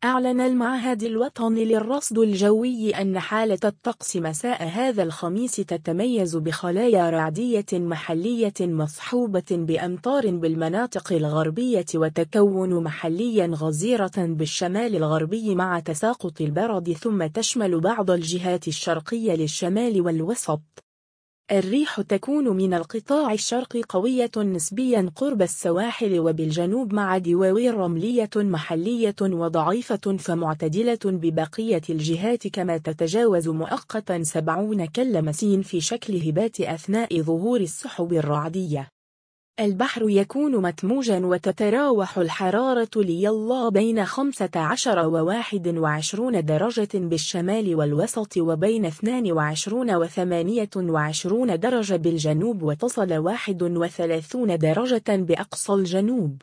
أعلن المعهد الوطني للرصد الجوي أن حالة الطقس مساء هذا الخميس تتميز بخلايا رعدية محلية مصحوبة بأمطار بالمناطق الغربية وتكون محليا غزيرة بالشمال الغربي مع تساقط البرد، ثم تشمل بعض الجهات الشرقية للشمال والوسط. الريح تكون من القطاع الشرقي قوية نسبيا قرب السواحل وبالجنوب مع دواوين رملية محلية وضعيفة فمعتدلة ببقية الجهات، كما تتجاوز مؤقتا 70 كلمسين في شكل هبات أثناء ظهور السحب الرعدية. البحر يكون متموجا وتتراوح الحرارة ليلا بين 15 و21 درجة بالشمال والوسط وبين 22 و28 درجة بالجنوب، وتصل 31 درجة بأقصى الجنوب.